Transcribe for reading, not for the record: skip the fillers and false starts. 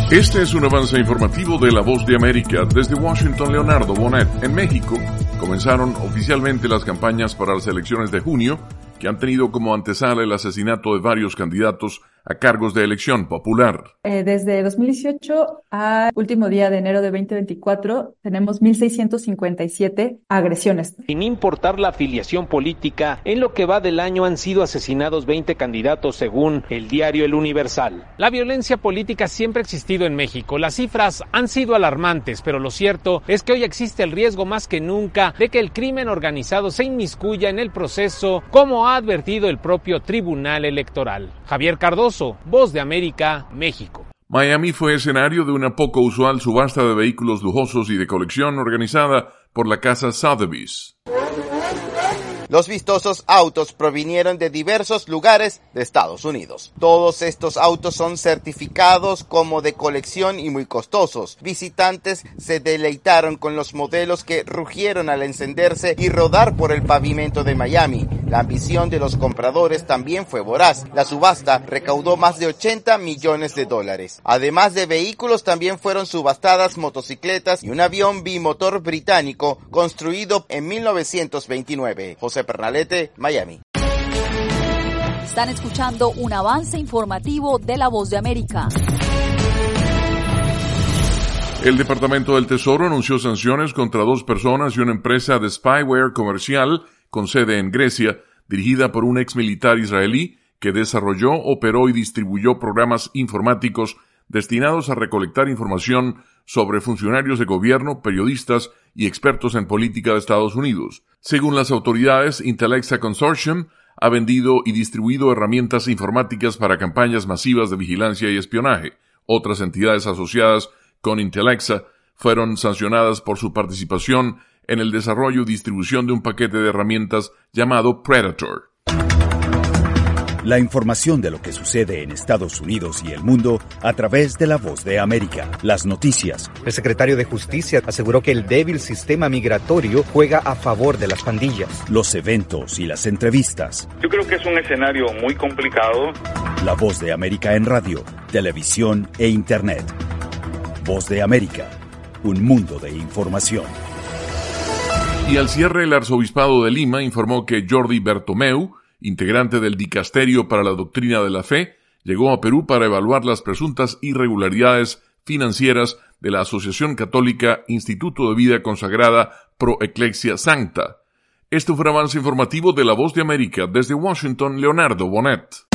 Este es un avance informativo de La Voz de América. Desde Washington, Leonardo Bonet. En México, comenzaron oficialmente las campañas para las elecciones de junio, que han tenido como antesala el asesinato de varios candidatos a cargos de elección popular. Desde 2018 al último día de enero de 2024 tenemos 1,657 agresiones. Sin importar la afiliación política, en lo que va del año han sido asesinados 20 candidatos según el diario El Universal. La violencia política siempre ha existido en México. Las cifras han sido alarmantes, pero lo cierto es que hoy existe el riesgo más que nunca de que el crimen organizado se inmiscuya en el proceso, como ha advertido el propio Tribunal Electoral. Javier Cardoso, Voz de América, México. Miami fue escenario de una poco usual subasta de vehículos lujosos y de colección organizada por la casa Sotheby's. Los vistosos autos provinieron de diversos lugares de Estados Unidos. Todos estos autos son certificados como de colección y muy costosos. Visitantes se deleitaron con los modelos que rugieron al encenderse y rodar por el pavimento de Miami. La ambición de los compradores también fue voraz. La subasta recaudó más de $80 millones. Además de vehículos, también fueron subastadas motocicletas y un avión bimotor británico construido en 1929. José Pernalete, Miami. Están escuchando un avance informativo de La Voz de América. El Departamento del Tesoro anunció sanciones contra 2 personas y una empresa de spyware comercial con sede en Grecia, dirigida por un ex militar israelí que desarrolló, operó y distribuyó programas informáticos destinados a recolectar información sobre funcionarios de gobierno, periodistas y expertos en política de Estados Unidos. Según las autoridades, Intelexa Consortium ha vendido y distribuido herramientas informáticas para campañas masivas de vigilancia y espionaje. Otras entidades asociadas con Intelexa fueron sancionadas por su participación en el desarrollo y distribución de un paquete de herramientas llamado Predator. La información de lo que sucede en Estados Unidos y el mundo a través de La Voz de América. Las noticias. El secretario de Justicia aseguró que el débil sistema migratorio juega a favor de las pandillas. Los eventos y las entrevistas. Yo creo que es un escenario muy complicado. La Voz de América en radio, televisión e internet. Voz de América, un mundo de información. Y al cierre, el arzobispado de Lima informó que Jordi Bertomeu, integrante del Dicasterio para la Doctrina de la Fe, llegó a Perú para evaluar las presuntas irregularidades financieras de la Asociación Católica Instituto de Vida Consagrada Pro Ecclesia Sancta. Este fue un avance informativo de La Voz de América. Desde Washington, Leonardo Bonet.